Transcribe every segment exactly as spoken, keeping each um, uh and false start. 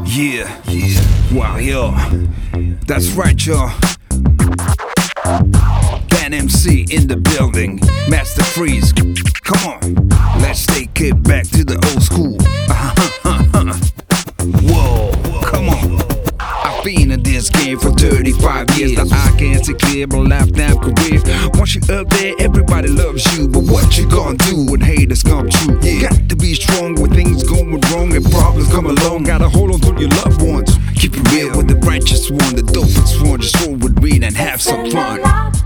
Yeah, yeah, Warrior. That's right, y'all. Dan M C in the building. Master Freeze. Come on, let's take it back to the old school. Whoa, come on. I've been in this game for thirty-five years. Now I can't see clear my lifetime career. Once you up there, everybody loves you. But what you gonna do when haters come true? Yeah. Got to be strong when things going wrong and problems come along. Gotta hold on to your loved ones. Keep it real with the righteous one, the dopest one. Just roll with me and have some fun.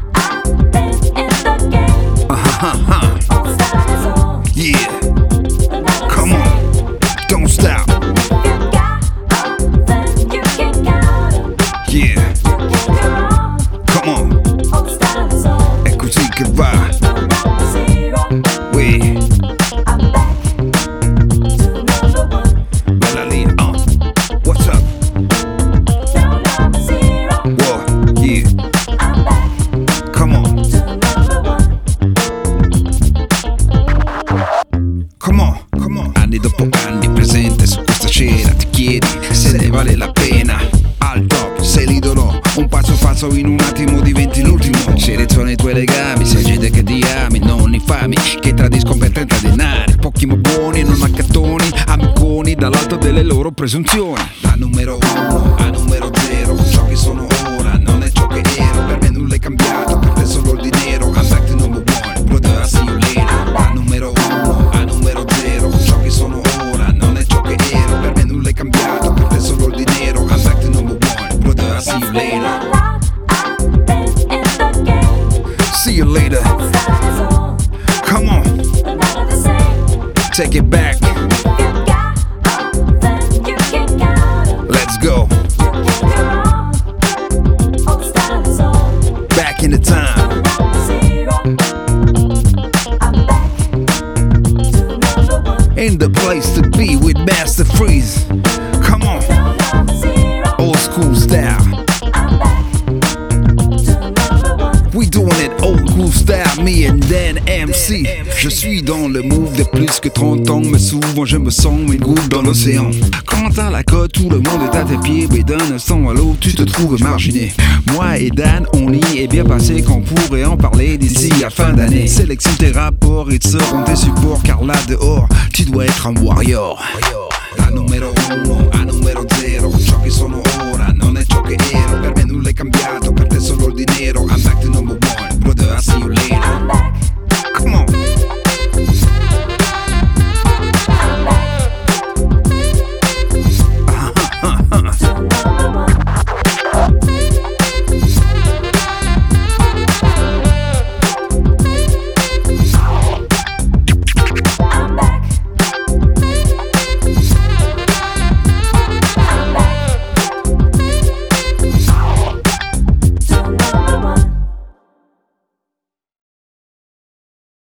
Uh-huh. Yeah. Come on. Don't stop. Yeah. Come on. È così che va. We. Bella lì, uh. What's up? Whoa, yeah. Come on. Come on, come on. Anni dopo anni presente su questa scena. Ti chiedi se ne vale la pena. Al top, sei l'idolo. Un passo falso in un attimo diventi l'ultimo. Seleziona i tuoi legami, sei gente che ti ami, non infami, che tradiscono per trenta denari. Pochi ma buoni, non accattoni, amiconi dall'alto delle loro presunzioni. Da numero uno a numero zero, ciò che sono ora non è ciò che ero. Per me nulla è cambiato, per te solo il dinero. I'm back to number one, brother, I see you later. Da numero uno a numero zero, ciò che sono ora non è ciò che ero. Per me nulla è cambiato, per te solo il dinero. I'm back to number one, brother, I see you later. See you later. Come on. Take it back. Let's go. Back in the time. In the place to be with Master Freeze. Come on. Old school style. We doing it old school style, me and Dan M C. Je suis dans le move de plus que trente ans, mais souvent je me sens une goutte dans l'océan. Quand à la côte, tout le monde est à tes pieds, mais d'un instant à l'autre, tu te trouves marginé. Moi et Dan, on y est bien passé, qu'on pourrait en parler d'ici à fin d'année. Sélectionne tes rapports, ils seront tes supports, car là dehors, tu dois être un warrior. Da numero uno a numero zero, ciò che sono ora non è ciò che ero. Per me nulla è cambiato, per te solo il dinero. I'm back to number one, brother, I see you later.